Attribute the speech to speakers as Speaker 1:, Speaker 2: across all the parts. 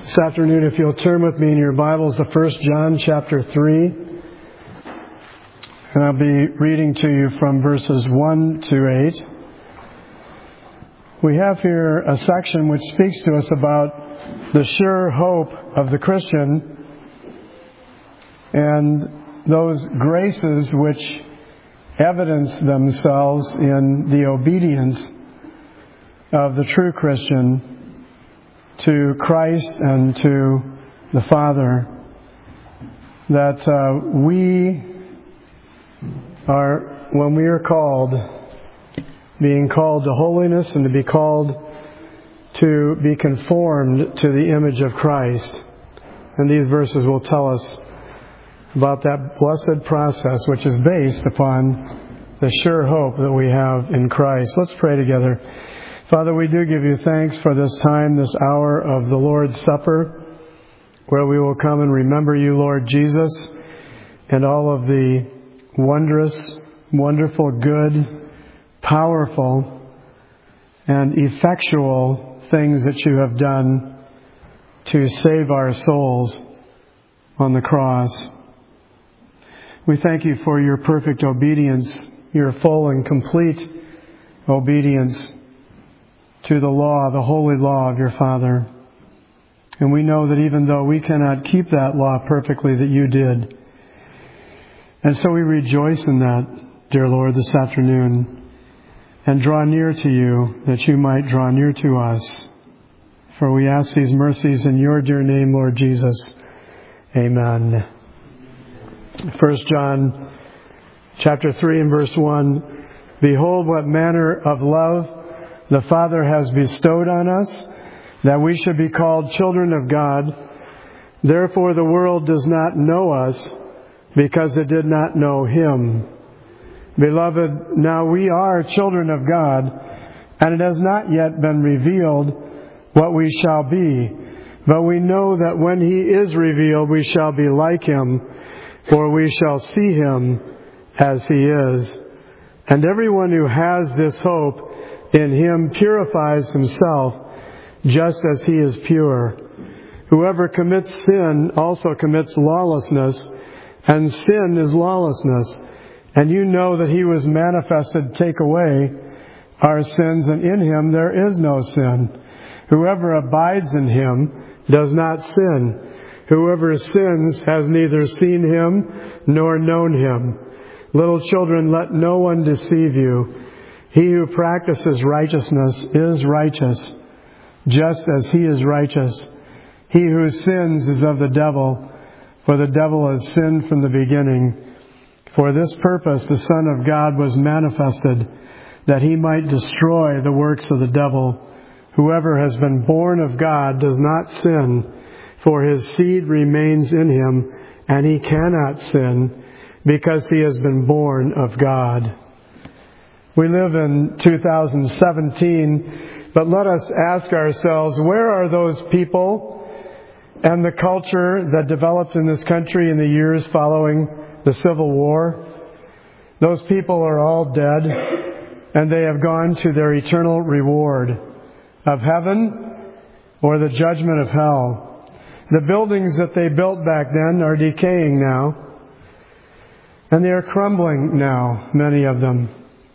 Speaker 1: This afternoon, if you'll turn with me in your Bibles to 1 John chapter 3. And I'll be reading to you from verses 1 to 8. We have here a section which speaks to us about the sure hope of the Christian and those graces which evidence themselves in the obedience of the true Christian to Christ and to the Father, that we are, when we are called, being called to holiness and to be called to be conformed to the image of Christ. And these verses will tell us about that blessed process which is based upon the sure hope that we have in Christ. Let's pray together. Father, we do give you thanks for this time, this hour of the Lord's Supper, where we will come and remember you, Lord Jesus, and all of the wondrous, wonderful, good, powerful, and effectual things that you have done to save our souls on the cross. We thank you for your perfect obedience, your full and complete obedience to the law, the holy law of your Father. And we know that even though we cannot keep that law perfectly, that you did. And so we rejoice in that, dear Lord, this afternoon, and draw near to you that you might draw near to us. For we ask these mercies in your dear name, Lord Jesus. Amen. 1 John chapter 3 and verse 1. Behold, what manner of love the Father has bestowed on us, that we should be called children of God. Therefore the world does not know us, because it did not know Him. Beloved, now we are children of God, and it has not yet been revealed what we shall be. But we know that when He is revealed, we shall be like Him, for we shall see Him as He is. And everyone who has this hope in Him purifies himself, just as He is pure. Whoever commits sin also commits lawlessness, and sin is lawlessness. And you know that He was manifested to take away our sins, and in Him there is no sin. Whoever abides in Him does not sin. Whoever sins has neither seen Him nor known Him. Little children, let no one deceive you. He who practices righteousness is righteous, just as he is righteous. He who sins is of the devil, for the devil has sinned from the beginning. For this purpose the Son of God was manifested, that He might destroy the works of the devil. Whoever has been born of God does not sin, for his seed remains in him, and he cannot sin, because he has been born of God. We live in 2017, but let us ask ourselves, where are those people and the culture that developed in this country in the years following the Civil War? Those people are all dead, and they have gone to their eternal reward of heaven or the judgment of hell. The buildings that they built back then are decaying now, and they are crumbling now, many of them.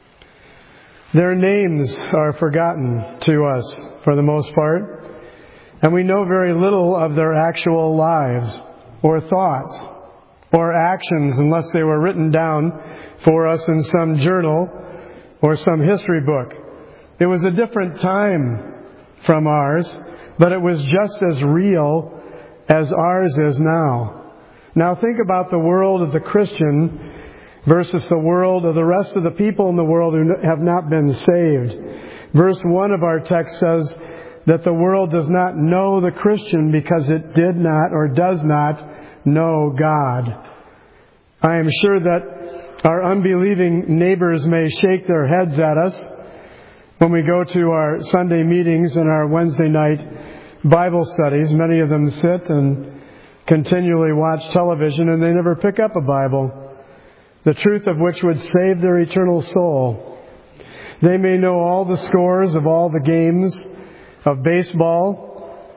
Speaker 1: Their names are forgotten to us for the most part, and we know very little of their actual lives or thoughts or actions unless they were written down for us in some journal or some history book. It was a different time from ours, but it was just as real as ours is now. Now think about the world of the Christian versus the world of the rest of the people in the world who have not been saved. Verse 1 of our text says that the world does not know the Christian because it did not or does not know God. I am sure that our unbelieving neighbors may shake their heads at us when we go to our Sunday meetings and our Wednesday night Bible studies. Many of them sit and continually watch television, and they never pick up a Bible, the truth of which would save their eternal soul. They may know all the scores of all the games of baseball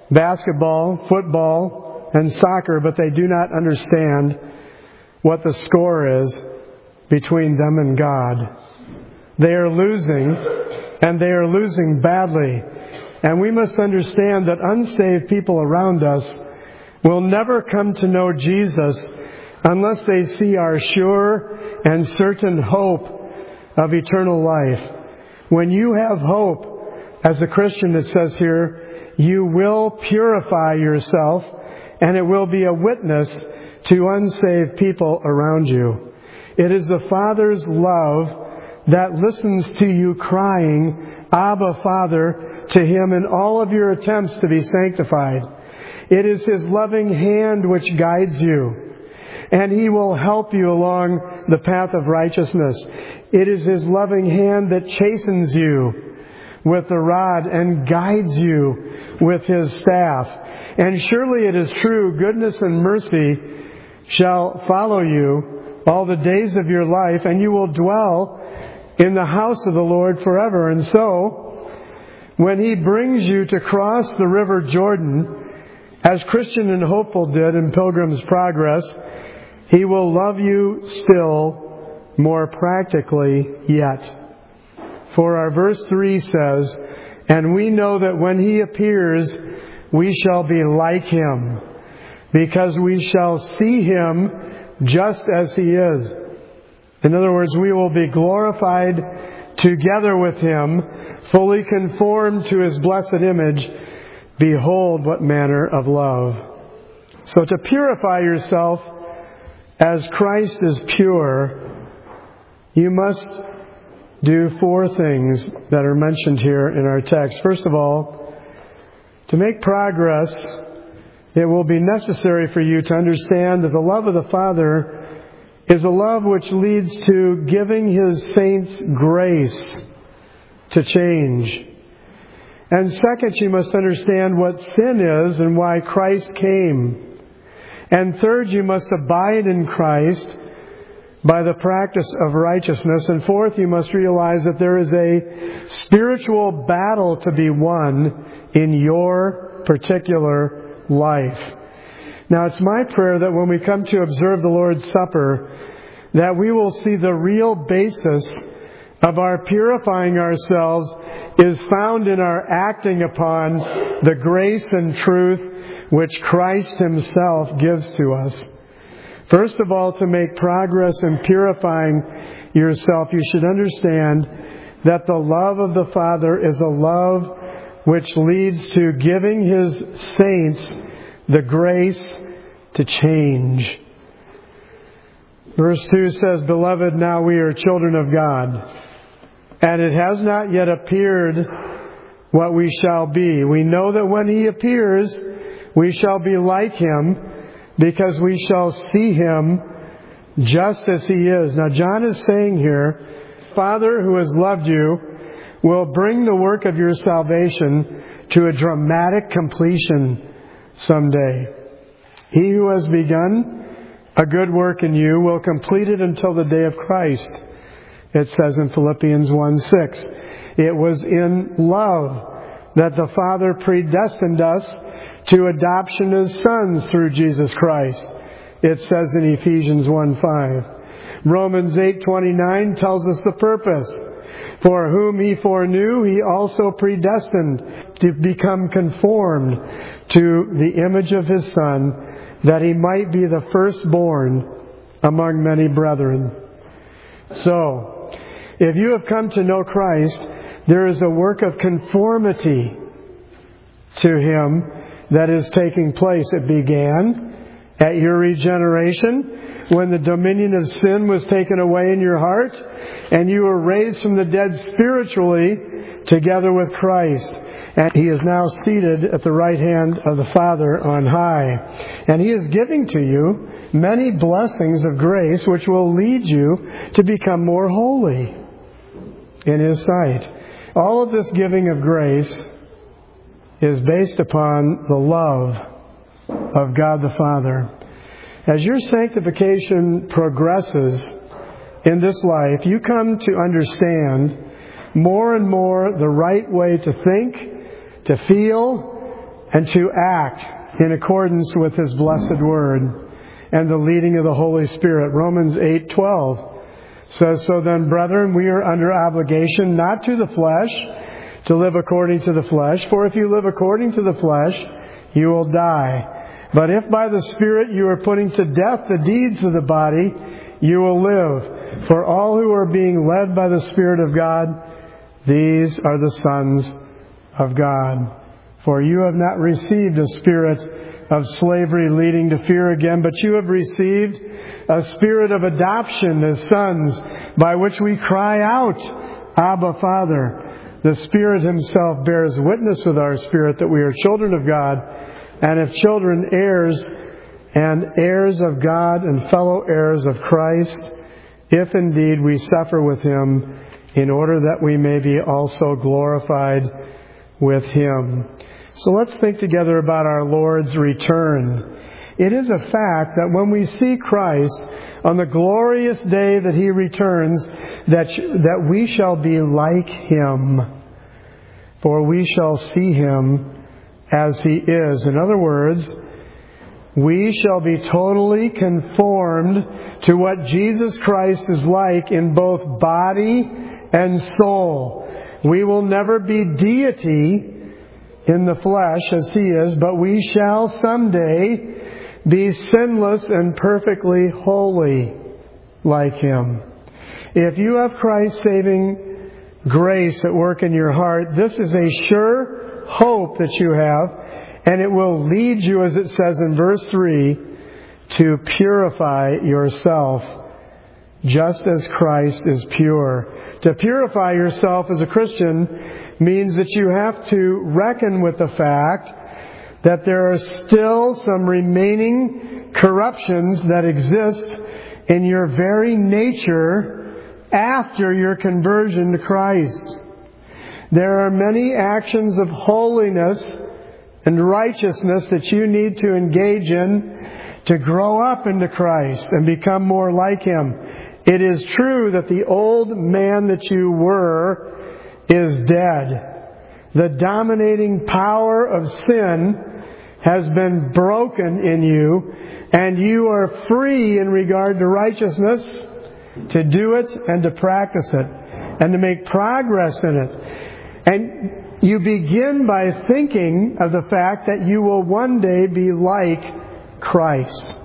Speaker 1: basketball, football, and soccer, but they do not understand what the score is between them and God. They are losing, and they are losing badly. And we must understand that unsaved people around us will never come to know Jesus unless they see our sure and certain hope of eternal life. When you have hope, as a Christian, it says here, you will purify yourself, and it will be a witness to unsaved people around you. It is the Father's love that listens to you crying, Abba, Father, to Him in all of your attempts to be sanctified. It is His loving hand which guides you, and He will help you along the path of righteousness. It is His loving hand that chastens you with the rod and guides you with His staff. And surely it is true, goodness and mercy shall follow you all the days of your life, and you will dwell in the house of the Lord forever. And so, when He brings you to cross the river Jordan, as Christian and Hopeful did in Pilgrim's Progress, He will love you still more practically yet. For our verse 3 says, and we know that when He appears, we shall be like Him, because we shall see Him just as He is. In other words, we will be glorified together with Him, fully conformed to His blessed image. Behold, what manner of love. So to purify yourself as Christ is pure, you must do 4 things that are mentioned here in our text. First of all, to make progress, it will be necessary for you to understand that the love of the Father is a love which leads to giving His saints grace to change. And second, you must understand what sin is and why Christ came. And third, you must abide in Christ by the practice of righteousness. And fourth, you must realize that there is a spiritual battle to be won in your particular life. Now, it's my prayer that when we come to observe the Lord's Supper, that we will see the real basis of our purifying ourselves is found in our acting upon the grace and truth which Christ Himself gives to us. First of all, to make progress in purifying yourself, you should understand that the love of the Father is a love which leads to giving His saints the grace to change. Verse 2 says, Beloved, now we are children of God, and it has not yet appeared what we shall be. We know that when He appears, we shall be like Him, because we shall see Him just as He is. Now, John is saying here, Father who has loved you will bring the work of your salvation to a dramatic completion someday. He who has begun a good work in you will complete it until the day of Christ. It says in Philippians 1:6, it was in love that the Father predestined us to adoption as sons through Jesus Christ. It says in Ephesians 1:5. Romans 8:29 tells us the purpose. For whom He foreknew, He also predestined to become conformed to the image of His Son, that He might be the firstborn among many brethren. So, if you have come to know Christ, there is a work of conformity to Him that is taking place. It began at your regeneration, when the dominion of sin was taken away in your heart, and you were raised from the dead spiritually together with Christ. And He is now seated at the right hand of the Father on high. And He is giving to you many blessings of grace which will lead you to become more holy in His sight. All of this giving of grace is based upon the love of God the Father. As your sanctification progresses in this life, you come to understand more and more the right way to think, to feel, and to act in accordance with His blessed Word and the leading of the Holy Spirit. Romans 8:12 says, "So then, brethren, we are under obligation not to the flesh, to live according to the flesh. For if you live according to the flesh, you will die. But if by the Spirit you are putting to death the deeds of the body, you will live. For all who are being led by the Spirit of God, these are the sons of God. For you have not received a spirit of slavery leading to fear again, but you have received a spirit of adoption as sons, by which we cry out, Abba, Father. The Spirit Himself bears witness with our spirit that we are children of God, and if children, heirs, and heirs of God and fellow heirs of Christ, if indeed we suffer with Him, in order that we may be also glorified with Him." So let's think together about our Lord's return. It is a fact that when we see Christ on the glorious day that He returns, that we shall be like Him, for we shall see Him as He is. In other words, we shall be totally conformed to what Jesus Christ is like in both body and soul. We will never be deity in the flesh as He is, but we shall someday be sinless and perfectly holy like Him. If you have Christ's saving grace at work in your heart, this is a sure hope that you have, and it will lead you, as it says in verse 3, to purify yourself just as Christ is pure. To purify yourself as a Christian means that you have to reckon with the fact that there are still some remaining corruptions that exist in your very nature after your conversion to Christ. There are many actions of holiness and righteousness that you need to engage in to grow up into Christ and become more like Him. It is true that the old man that you were is dead. The dominating power of sin has been broken in you, and you are free in regard to righteousness, to do it and to practice it, and to make progress in it. And you begin by thinking of the fact that you will one day be like Christ.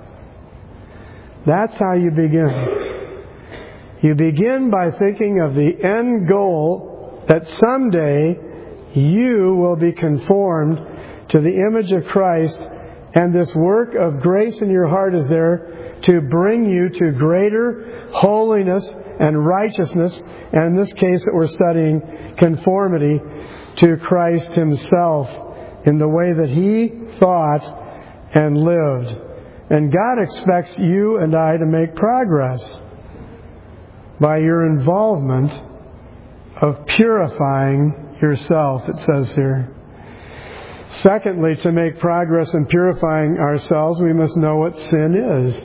Speaker 1: That's how you begin. You begin by thinking of the end goal, that someday you will be conformed to the image of Christ, and this work of grace in your heart is there to bring you to greater holiness and righteousness, and in this case that we're studying, conformity to Christ Himself in the way that He thought and lived. And God expects you and I to make progress by your involvement of purifying yourself, it says here. Secondly, to make progress in purifying ourselves, we must know what sin is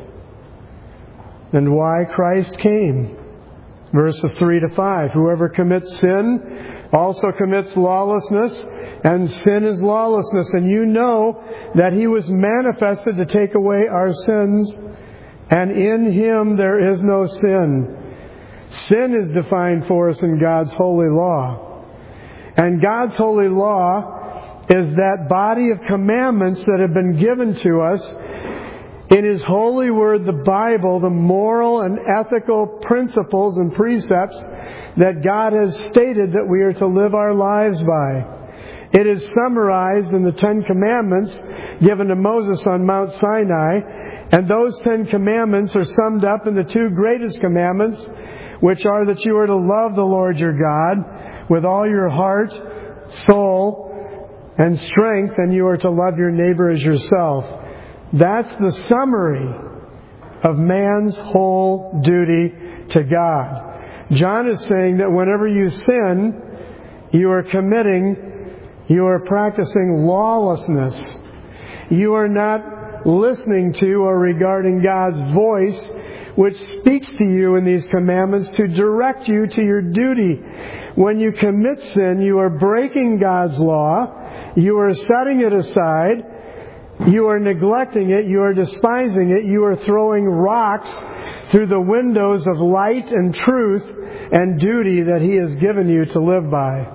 Speaker 1: and why Christ came. Verses 3 to 5. Whoever commits sin also commits lawlessness, and sin is lawlessness. And you know that He was manifested to take away our sins, and in Him there is no sin. Sin is defined for us in God's holy law. And God's holy law is that body of commandments that have been given to us in His holy word, the Bible, the moral and ethical principles and precepts that God has stated that we are to live our lives by. It is summarized in the 10 Commandments given to Moses on Mount Sinai, and those 10 Commandments are summed up in the 2 greatest commandments, which are that you are to love the Lord your God with all your heart, soul, and strength, and you are to love your neighbor as yourself. That's the summary of man's whole duty to God. John is saying that whenever you sin, you are practicing lawlessness. You are not listening to or regarding God's voice, which speaks to you in these commandments to direct you to your duty. When you commit sin, you are breaking God's law, You are setting it aside. You are neglecting it. You are despising it. You are throwing rocks through the windows of light and truth and duty that He has given you to live by.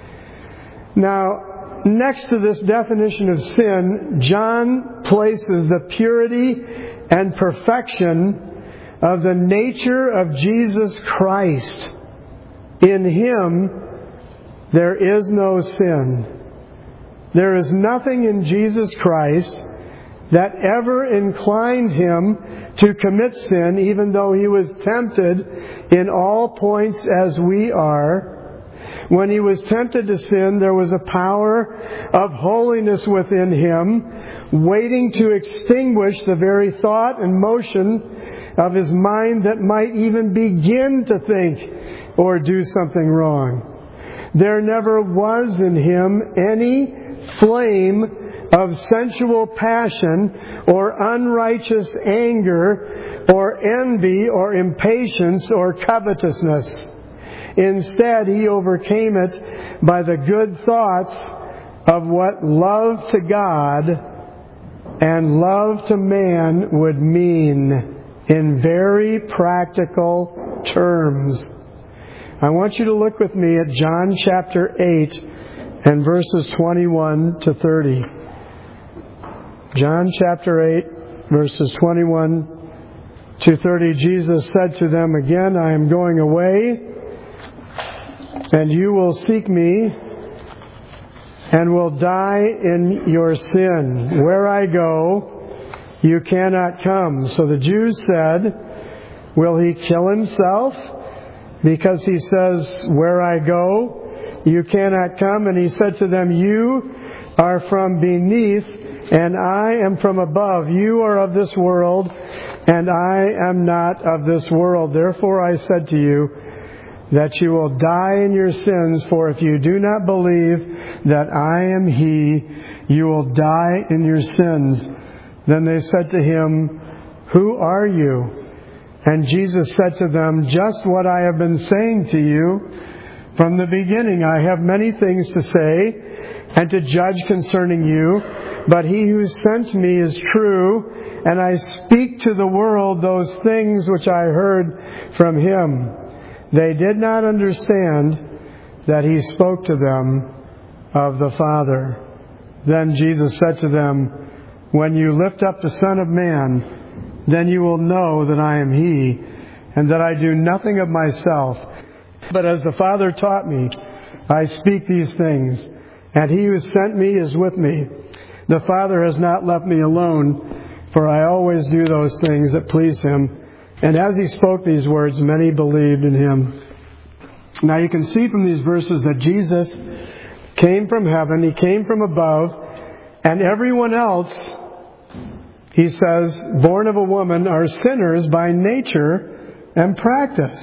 Speaker 1: Now, next to this definition of sin, John places the purity and perfection of the nature of Jesus Christ. In Him, there is no sin. There is nothing in Jesus Christ that ever inclined Him to commit sin, even though He was tempted in all points as we are. When He was tempted to sin, there was a power of holiness within Him, waiting to extinguish the very thought and motion of His mind that might even begin to think or do something wrong. There never was in Him any flame of sensual passion or unrighteous anger or envy or impatience or covetousness. Instead, He overcame it by the good thoughts of what love to God and love to man would mean in very practical terms. I want you to look with me at John chapter 8 and verses 21 to 30. John chapter 8, verses 21 to 30. Jesus said to them again, I am going away, and you will seek me, and will die in your sin. Where I go, you cannot come. So the Jews said, will He kill Himself? Because He says, where I go, you cannot come. And He said to them, you are from beneath, and I am from above. You are of this world, and I am not of this world. Therefore I said to you, that you will die in your sins, for if you do not believe that I am He, you will die in your sins. Then they said to Him, who are you? And Jesus said to them, just what I have been saying to you from the beginning. I have many things to say and to judge concerning you, but He who sent me is true, and I speak to the world those things which I heard from Him. They did not understand that He spoke to them of the Father. Then Jesus said to them, when you lift up the Son of Man, then you will know that I am He, and that I do nothing of myself. But as the Father taught me, I speak these things, and He who sent me is with me. The Father has not left me alone, for I always do those things that please Him. And as He spoke these words, many believed in Him. Now you can see from these verses that Jesus came from heaven, He came from above, and everyone else, He says, born of a woman, are sinners by nature and practice.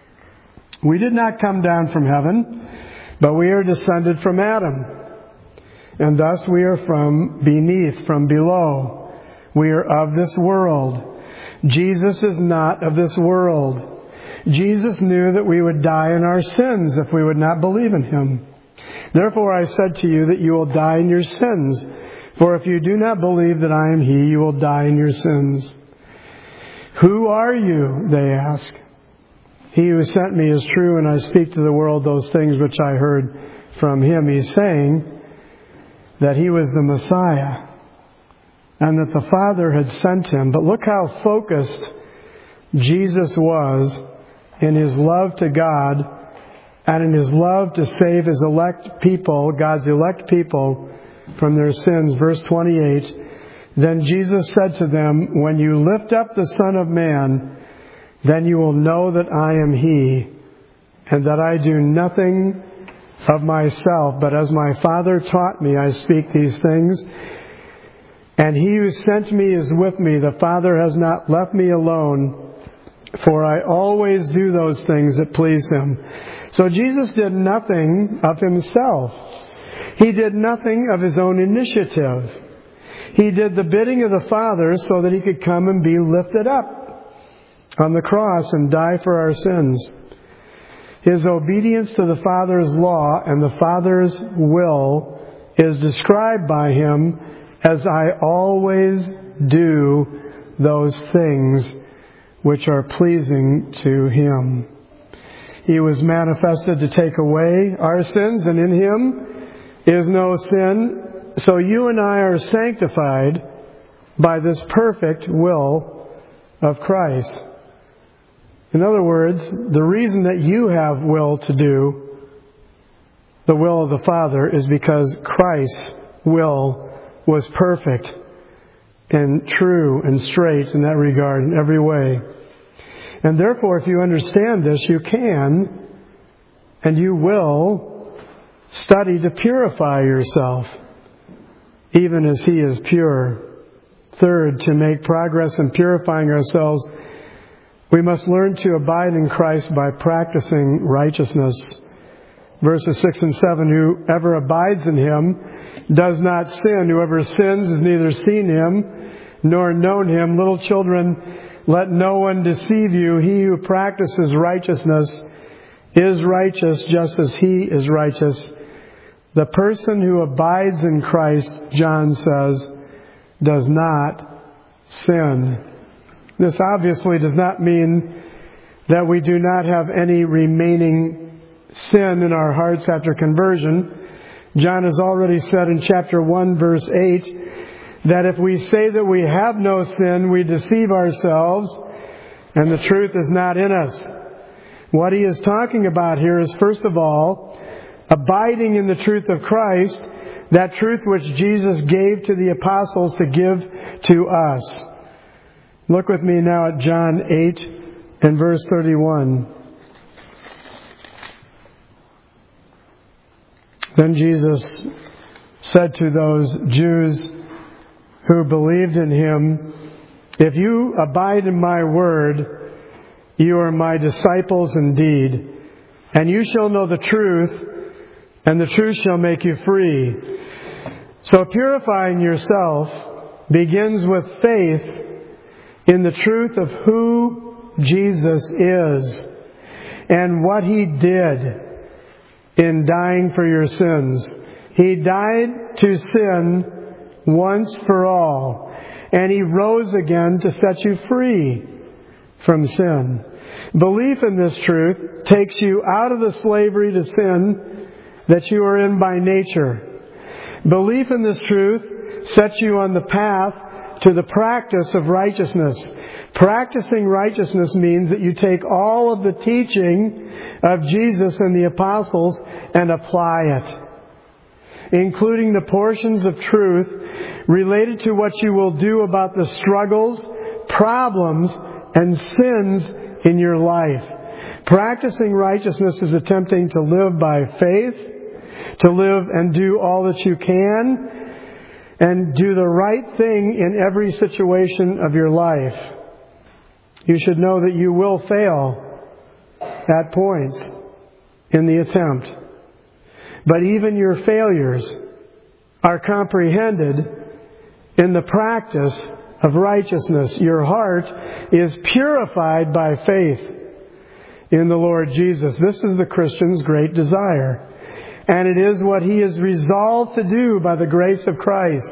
Speaker 1: We did not come down from heaven, but we are descended from Adam. And thus we are from beneath, from below. We are of this world. Jesus is not of this world. Jesus knew that we would die in our sins if we would not believe in Him. Therefore I said to you that you will die in your sins. For if you do not believe that I am He, you will die in your sins. Who are you? They ask. He who sent me is true, and I speak to the world those things which I heard from Him. He's saying that He was the Messiah, and that the Father had sent Him. But look how focused Jesus was in His love to God and in His love to save His elect people, God's elect people, from their sins. Verse 28, then Jesus said to them, when you lift up the Son of Man, then you will know that I am He, and that I do nothing of myself, but as my Father taught me, I speak these things. And He who sent me is with me. The Father has not left me alone, for I always do those things that please Him. So Jesus did nothing of Himself. He did nothing of His own initiative. He did the bidding of the Father so that He could come and be lifted up on the cross and die for our sins. His obedience to the Father's law and the Father's will is described by him as I always do those things which are pleasing to him. He was manifested to take away our sins, and in him is no sin. So you and I are sanctified by this perfect will of Christ. In other words, the reason that you have will to do the will of the Father is because Christ's will was perfect and true and straight in that regard in every way. And therefore, if you understand this, you can and you will study to purify yourself, even as He is pure. Third, to make progress in purifying ourselves, we must learn to abide in Christ by practicing righteousness. Verses 6 and 7, whoever abides in Him does not sin. Whoever sins has neither seen Him nor known Him. Little children, let no one deceive you. He who practices righteousness is righteous just as He is righteous. The person who abides in Christ, John says, does not sin. This obviously does not mean that we do not have any remaining sin in our hearts after conversion. John has already said in chapter 1, verse 8, that if we say that we have no sin, we deceive ourselves, and the truth is not in us. What he is talking about here is, first of all, abiding in the truth of Christ, that truth which Jesus gave to the apostles to give to us. Look with me now at John 8 and verse 31. Then Jesus said to those Jews who believed in Him, if you abide in my word, you are my disciples indeed, and you shall know the truth, and the truth shall make you free. So purifying yourself begins with faith in the truth of who Jesus is and what He did in dying for your sins. He died to sin once for all, and He rose again to set you free from sin. Belief in this truth takes you out of the slavery to sin that you are in by nature. Belief in this truth sets you on the path to the practice of righteousness. Practicing righteousness means that you take all of the teaching of Jesus and the apostles and apply it, including the portions of truth related to what you will do about the struggles, problems, and sins in your life. Practicing righteousness is attempting to live by faith, to live and do all that you can, and do the right thing in every situation of your life. You should know that you will fail at points in the attempt. But even your failures are comprehended in the practice of righteousness. Your heart is purified by faith in the Lord Jesus. This is the Christian's great desire. And it is what he is resolved to do by the grace of Christ.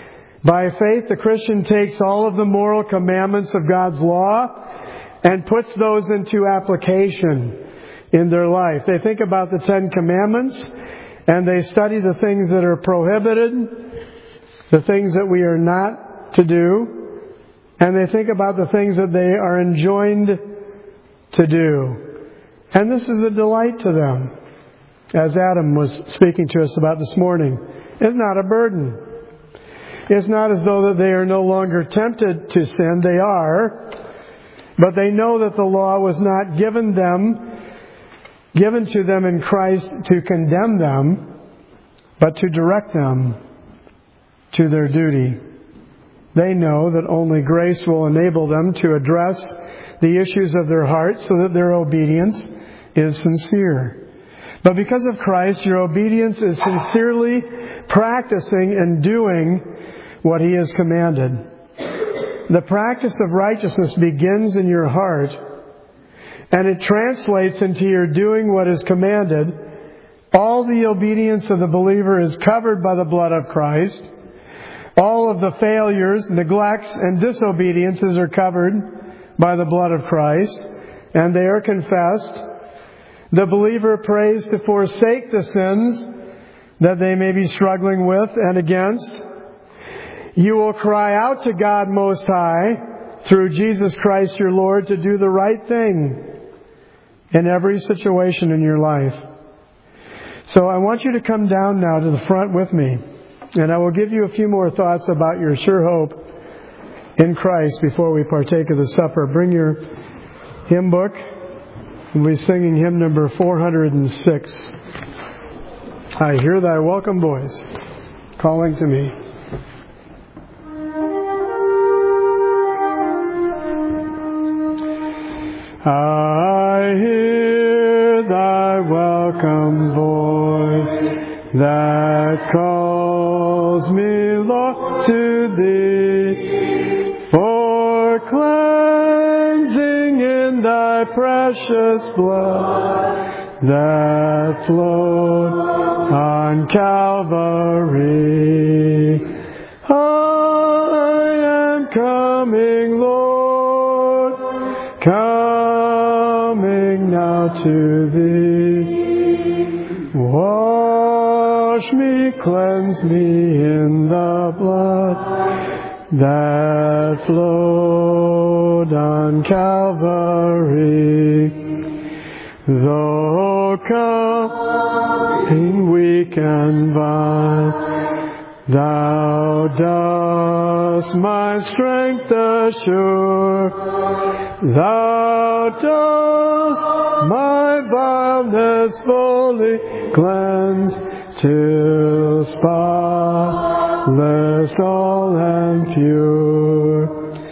Speaker 1: By faith, the Christian takes all of the moral commandments of God's law and puts those into application in their life. They think about the 10 Commandments, and they study the things that are prohibited, the things that we are not to do, and they think about the things that they are enjoined to do. And this is a delight to them, as Adam was speaking to us about this morning. It's not a burden. It's not as though that they are no longer tempted to sin. They are. But they know that the law was not given to them in Christ to condemn them, but to direct them to their duty. They know that only grace will enable them to address the issues of their hearts so that their obedience is sincere. But because of Christ, your obedience is sincerely practicing and doing what He has commanded. The practice of righteousness begins in your heart, and it translates into your doing what is commanded All the obedience of the believer is covered by the blood of Christ. All of the failures, neglects, and disobediences are covered by the blood of Christ, and they are confessed. The believer prays to forsake the sins that they may be struggling with and against. You will cry out to God Most High through Jesus Christ your Lord to do the right thing in every situation in your life. So I want you to come down now to the front with me, and I will give you a few more thoughts about your sure hope in Christ before we partake of the supper. Bring your hymn book. We'll be singing hymn number 406. I hear thy welcome voice calling to me. I hear thy welcome voice that calls me, Lord, to thee, for cleansing in thy precious blood that flowed on Calvary. I am coming, Lord, coming now to thee. Wash me, cleanse me in the blood that flowed on Calvary. Though coming weak and vile, thou dost my strength assure. Thou dost my vileness fully cleanse, till spotless all and pure.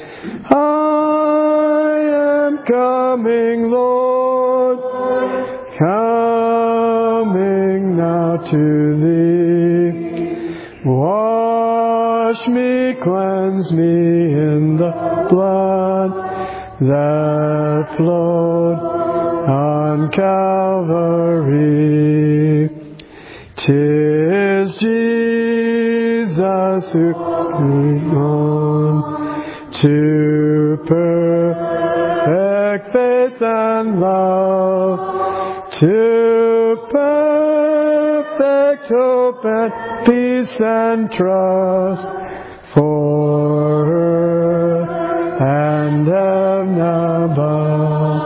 Speaker 1: I am coming, Lord, coming now to thee. Wash me, cleanse me in the blood that flowed on Calvary. 'Tis Jesus who came on to perfect faith and love, to perfect hope and peace and trust for earth and heaven above.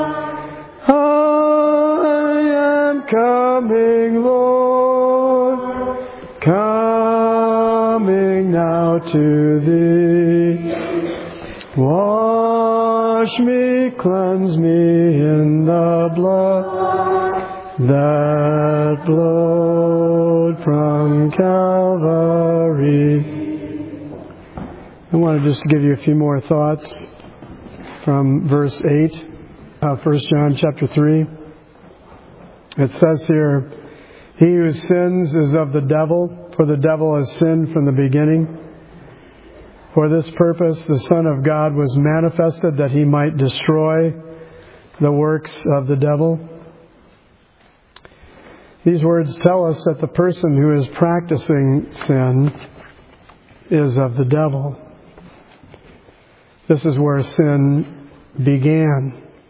Speaker 1: I am coming, Lord, coming now to thee. Wash me, cleanse me in the blood that flowed from Calvary. I want to just give you a few more thoughts from verse 8 of 1 John chapter 3. It says here, he who sins is of the devil, for the devil has sinned from the beginning. For this purpose the Son of God was manifested, that he might destroy the works of the devil. These words tell us that the person who is practicing sin is of the devil. This is where sin began.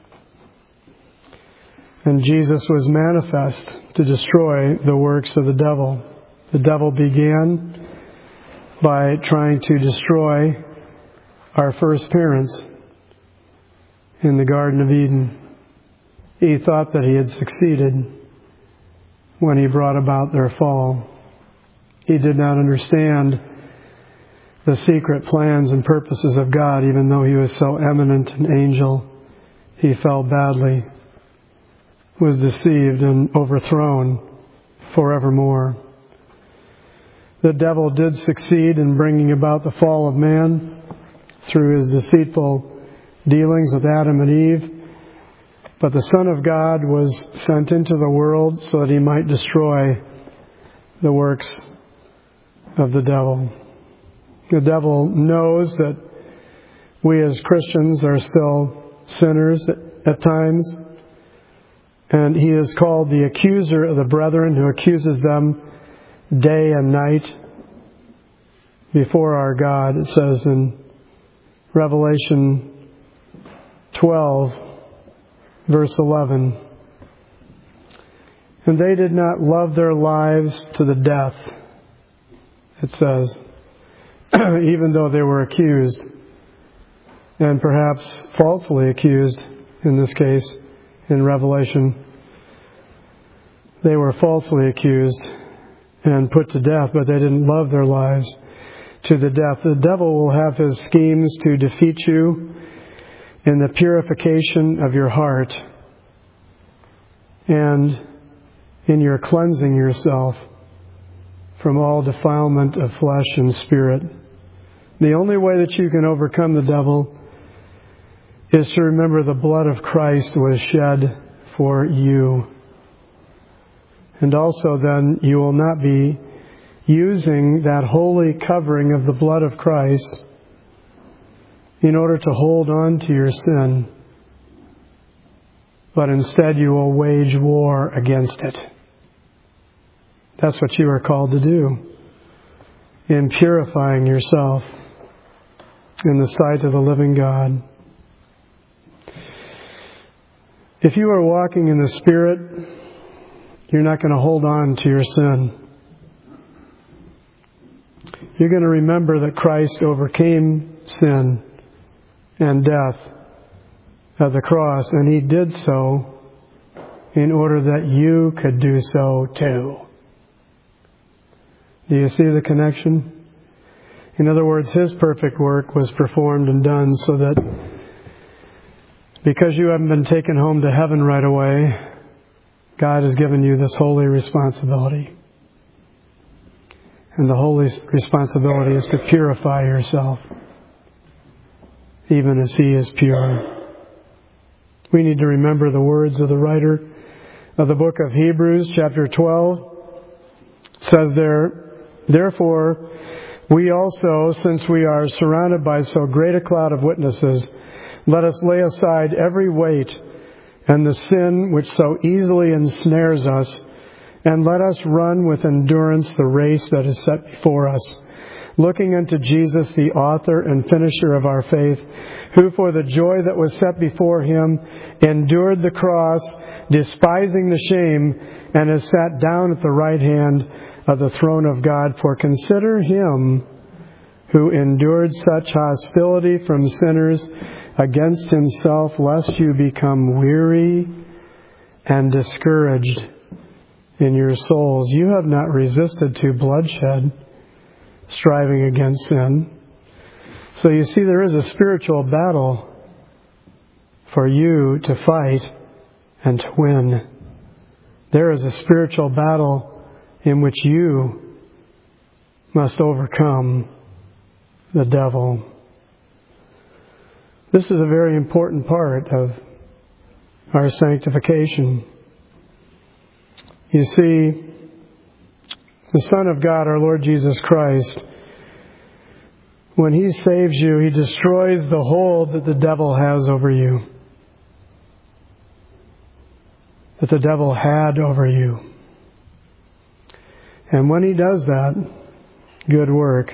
Speaker 1: And Jesus was manifest to destroy the works of the devil. The devil began by trying to destroy our first parents in the Garden of Eden. He thought that he had succeeded when he brought about their fall. He did not understand the secret plans and purposes of God, even though he was so eminent an angel. He fell badly, was deceived and overthrown forevermore. The devil did succeed in bringing about the fall of man through his deceitful dealings with Adam and Eve. But the Son of God was sent into the world so that he might destroy the works of the devil. The devil knows that we as Christians are still sinners at times. And he is called the accuser of the brethren, who accuses them day and night before our God. It says in Revelation 12, verse 11, and they did not love their lives to the death, it says, even though they were accused, and perhaps falsely accused in this case, in Revelation. They were falsely accused and put to death, but they didn't love their lives to the death. The devil will have his schemes to defeat you in the purification of your heart and in your cleansing yourself from all defilement of flesh and spirit. The only way that you can overcome the devil is to remember the blood of Christ was shed for you. And also then you will not be using that holy covering of the blood of Christ in order to hold on to your sin, but instead you will wage war against it. That's what you are called to do in purifying yourself in the sight of the living God. If you are walking in the Spirit, you're not going to hold on to your sin. You're going to remember that Christ overcame sin and death at the cross, and He did so in order that you could do so too. Do you see the connection? In other words, His perfect work was performed and done so that because you haven't been taken home to heaven right away, God has given you this holy responsibility. And the holy responsibility is to purify yourself, even as He is pure. We need to remember the words of the writer of the book of Hebrews, chapter 12. It says there, therefore, we also, since we are surrounded by so great a cloud of witnesses, let us lay aside every weight and the sin which so easily ensnares us, and let us run with endurance the race that is set before us, looking unto Jesus, the author and finisher of our faith, who for the joy that was set before Him endured the cross, despising the shame, and is sat down at the right hand of the throne of God. For consider Him who endured such hostility from sinners against Himself, lest you become weary and discouraged in your souls. You have not resisted to bloodshed, striving against sin. So you see, there is a spiritual battle for you to fight and to win. There is a spiritual battle in which you must overcome the devil. This is a very important part of our sanctification. You see, the Son of God, our Lord Jesus Christ, when He saves you, He destroys the hold that the devil has over you, that the devil had over you. And when He does that good work,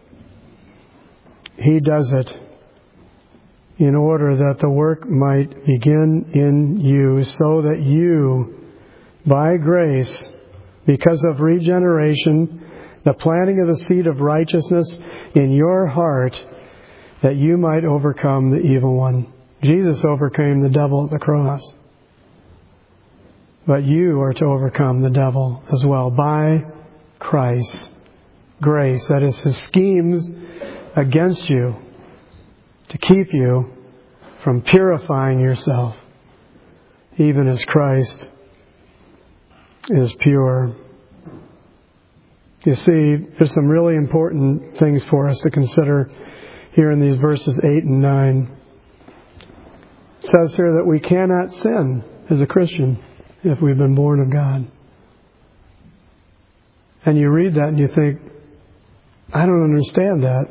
Speaker 1: He does it in order that the work might begin in you, so that you, by grace, because of regeneration, the planting of the seed of righteousness in your heart, that you might overcome the evil one. Jesus overcame the devil at the cross. But you are to overcome the devil as well by Christ's grace. That is His schemes against you to keep you from purifying yourself, even as Christ is pure. You see, there's some really important things for us to consider here in these verses 8 and 9. It says here that we cannot sin as a Christian if we've been born of God. And you read that and you think, I don't understand that.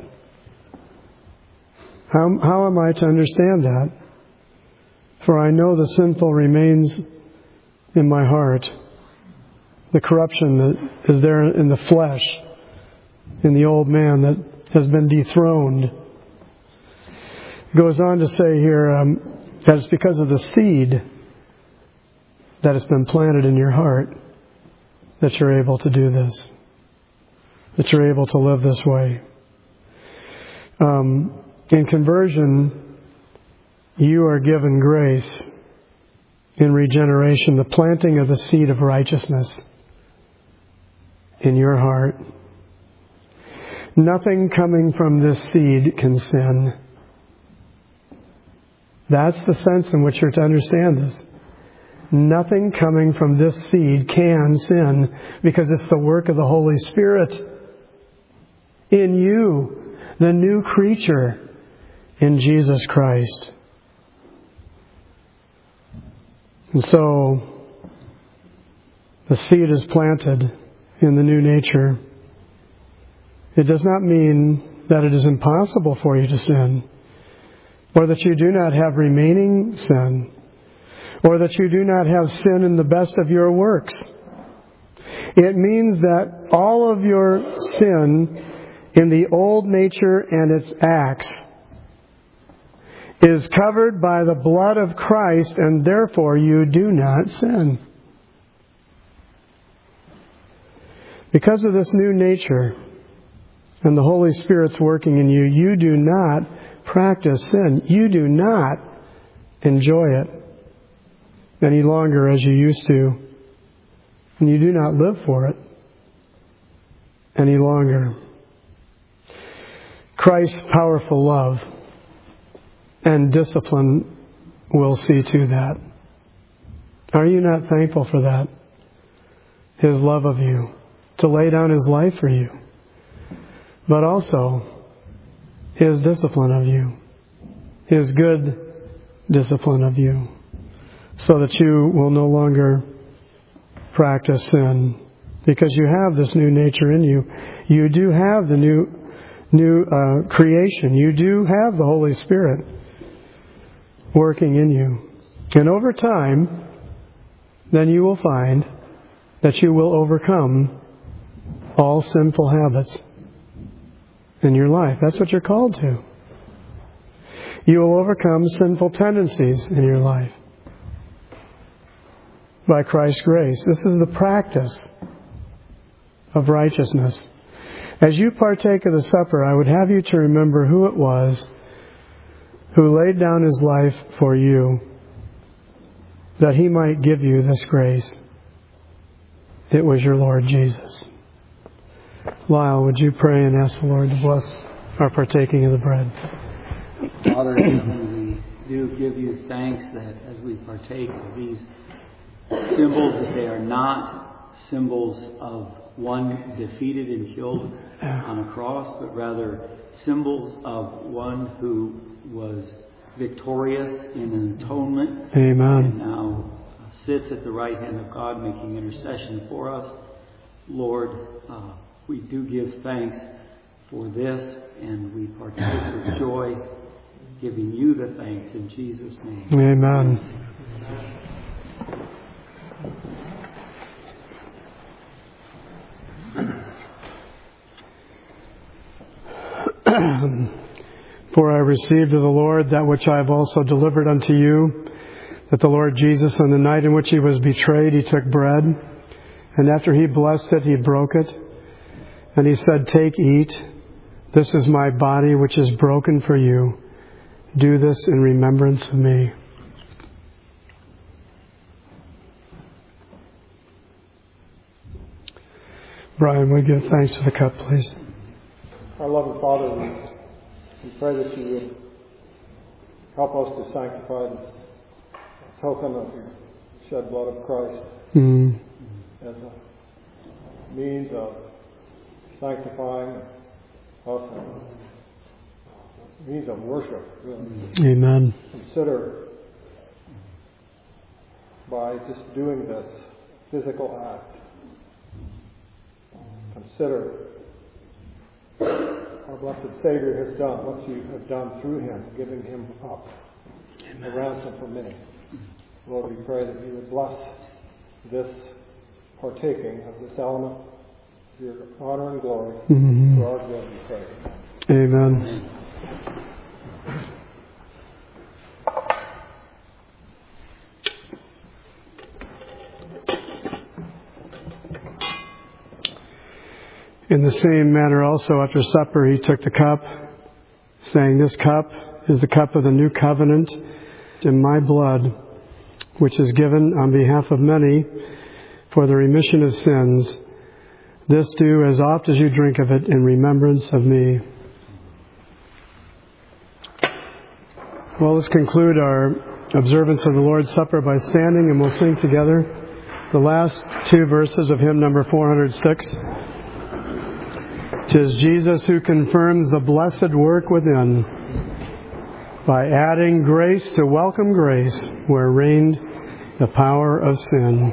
Speaker 1: How am I to understand that? For I know the sinful remains in my heart, the corruption that is there in the flesh, in the old man that has been dethroned. It goes on to say here that it's because of the seed that has been planted in your heart that you're able to do this, that you're able to live this way. In conversion, you are given grace. In regeneration, the planting of the seed of righteousness in your heart. Nothing coming from this seed can sin. That's the sense in which you're to understand this. Nothing coming from this seed can sin, because it's the work of the Holy Spirit in you, the new creature in Jesus Christ. And so, the seed is planted in the new nature. It does not mean that it is impossible for you to sin, or that you do not have remaining sin, or that you do not have sin in the best of your works. It means that all of your sin in the old nature and its acts is covered by the blood of Christ, and therefore you do not sin. Because of this new nature and the Holy Spirit's working in you, you do not practice sin. You do not enjoy it any longer as you used to. And you do not live for it any longer. Christ's powerful love and discipline will see to that. Are you not thankful for that? His love of you, to lay down His life for you, but also His discipline of you, His good discipline of you, so that you will no longer practice sin, because you have this new nature in you. You do have the new creation. You do have the Holy Spirit working in you. And over time, then you will find that you will overcome all sinful habits in your life. That's what you're called to. You will overcome sinful tendencies in your life by Christ's grace. This is the practice of righteousness. As you partake of the supper, I would have you to remember who it was who laid down His life for you, that He might give you this grace. It was your Lord Jesus. Lyle, would you pray and ask the Lord to bless our partaking of the bread?
Speaker 2: Father in heaven, we do give you thanks that as we partake of these symbols, that they are not symbols of one defeated and killed on a cross, but rather symbols of one who was victorious in an atonement.
Speaker 1: Amen.
Speaker 2: And now sits at the right hand of God making intercession for us. Lord, we do give thanks for this, and we partake with joy, giving you the thanks in Jesus' name.
Speaker 1: Amen. For I received of the Lord that which I have also delivered unto you, that the Lord Jesus, on the night in which He was betrayed, He took bread, and after He blessed it, He broke it, and He said, "Take, eat. This is my body, which is broken for you. Do this in remembrance of me." Brian, we give thanks for the cup, please.
Speaker 3: Our loving Father, we pray that you would help us to sanctify this token of your shed blood of Christ as a means of sanctifying us, a means of worship, really.
Speaker 1: Amen.
Speaker 3: Consider, by just doing this physical act, consider our blessed Savior has done, what you have done through Him, giving Him up, a ransom for many. Lord, we pray that you would bless this partaking of this element to your honor and glory, for our good, we pray.
Speaker 1: Amen. In the same manner also, after supper, he took the cup, saying, "This cup is the cup of the new covenant in my blood, which is given on behalf of many for the remission of sins. This do as oft as you drink of it in remembrance of me." Well, let's conclude our observance of the Lord's Supper by standing, and we'll sing together the last two verses of hymn number 406. "'Tis Jesus who confirms the blessed work within, by adding grace to welcome grace, where reigned the power of sin.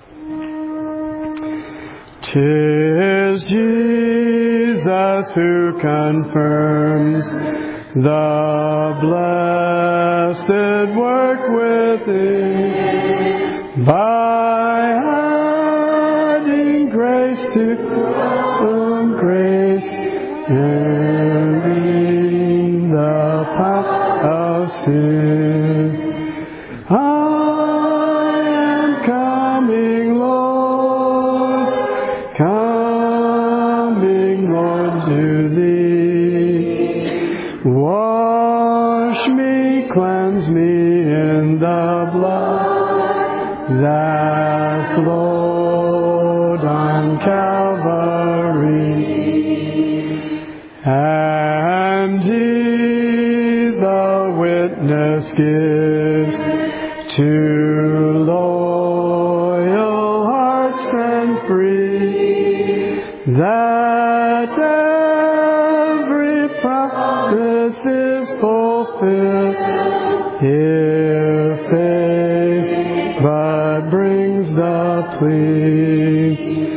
Speaker 1: 'Tis Jesus who confirms the blessed work within, by adding grace to welcome grace, ending the power of sin. I am coming, Lord, to Thee. Wash me, cleanse me in the blood that flowed on Calvary, and He the witness gives to loyal hearts and free, that every promise is fulfilled, if faith but brings the plea.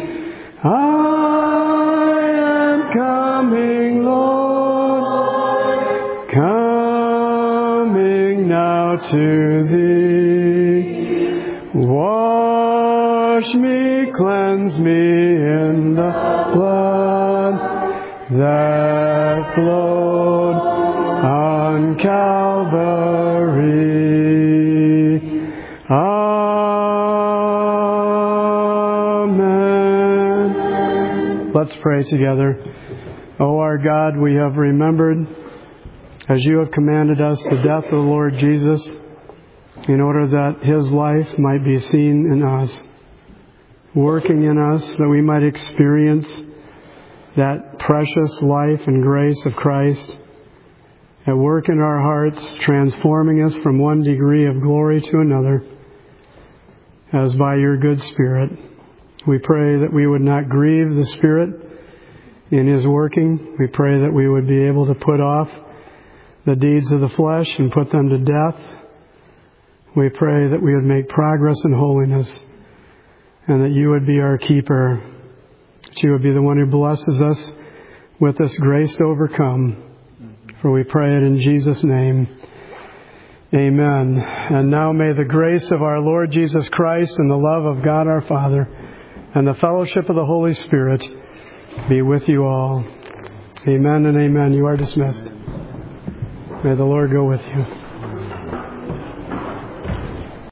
Speaker 1: I am coming, Lord, coming now to Thee. Wash me, cleanse me in the blood that flowed on Calvary. Amen. Let's pray together. O our God, we have remembered, as You have commanded us, the death of the Lord Jesus, in order that His life might be seen in us, working in us, that we might experience that precious life and grace of Christ at work in our hearts, transforming us from one degree of glory to another, as by Your good Spirit. We pray that we would not grieve the Spirit in His working. We pray that we would be able to put off the deeds of the flesh and put them to death. We pray that we would make progress in holiness, and that You would be our keeper, that You would be the one who blesses us with this grace to overcome. For we pray it in Jesus' name. Amen. And now may the grace of our Lord Jesus Christ and the love of God our Father and the fellowship of the Holy Spirit be with you all. Amen and amen. You are dismissed. May the Lord go with you.